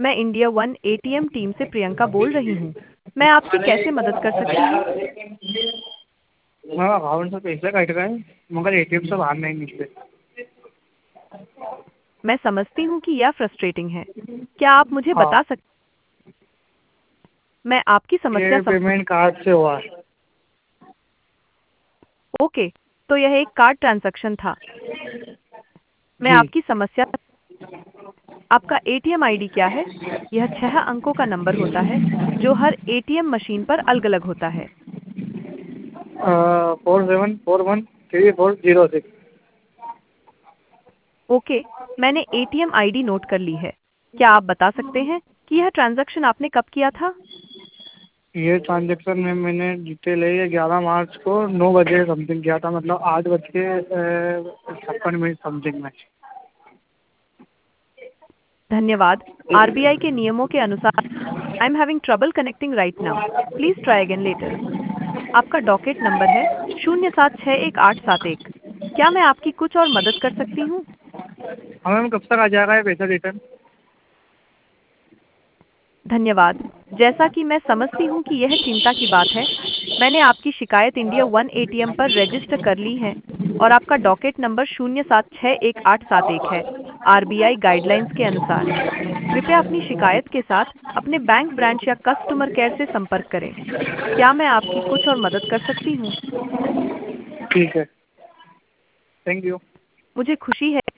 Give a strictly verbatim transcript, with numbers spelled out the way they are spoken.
मैं India One ATM team से प्रियंका बोल रही हूँ। मैं आपकी कैसे मदद कर सकती हूँ? हाँ अकाउंट से पैसे कट गए मगर एटीएम से बाहर नहीं निकले। मैं समझती हूँ कि यह फ्रस्ट्रेटिंग है। क्या आप मुझे हाँ बता सकते? मैं आपकी समस्या ये सम... पेमेंट कार्ड से हुआ है। ओके, तो यह एक कार्ड ट्रांजैक्शन था। मैं जी आपकी समस्या आपका एटीएम आईडी क्या है? यह छह अंकों का नंबर होता है जो हर एटीएम मशीन पर अलग-अलग होता है। Four seven four one three four zero six. Okay, मैंने एटीएम आईडी नोट कर ली है। क्या आप बता सकते हैं कि यह ट्रांजैक्शन आपने कब किया था? ये ट्रांजेक्शन में मैंने डिटेल है ये ग्यारह मार्च को नौ बजे समथिंग किया था, मतलब आठ बज के छप्पन मिनट समथिंग में। धन्यवाद। आरबीआई के नियमों के अनुसार I am having trouble connecting right now. Please try again later. आपका डॉकेट नंबर है शून्य सात छः एक आठ सात एक। क्या मैं आपकी कुछ और मदद कर सकती हूँ? हाँ मैम कब तक आ जाएगा ये पैसा रिटर्न? धन्यवाद। जैसा कि मैं समझती हूँ कि यह चिंता की बात है, मैंने आपकी शिकायत इंडिया वन एटीएम पर रजिस्टर कर ली है और आपका डॉकेट नंबर शून्य सात छः एक आठ सात एक है। आरबीआई गाइडलाइंस के अनुसार कृपया अपनी शिकायत के साथ अपने बैंक ब्रांच या कस्टमर केयर से संपर्क करें। क्या मैं आपकी कुछ और मदद कर सकती हूँ? ठीक है, थैंक यू। मुझे खुशी है